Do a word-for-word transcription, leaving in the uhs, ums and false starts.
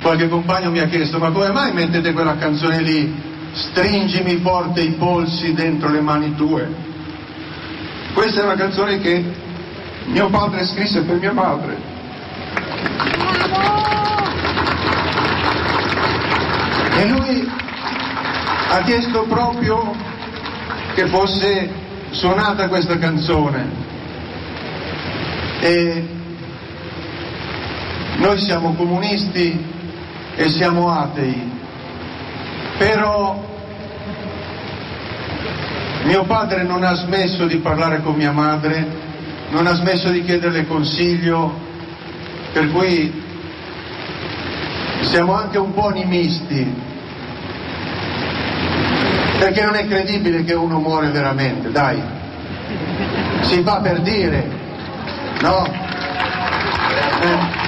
qualche compagno mi ha chiesto: ma come mai mettete quella canzone lì, stringimi forte i polsi dentro le mani tue? Questa è una canzone che mio padre scrisse per mia madre. E lui ha chiesto proprio che fosse suonata questa canzone. E noi siamo comunisti e siamo atei, però mio padre non ha smesso di parlare con mia madre, non ha smesso di chiederle consiglio, per cui siamo anche un po' animisti, perché non è credibile che uno muore veramente, dai, si fa per dire, no? Eh.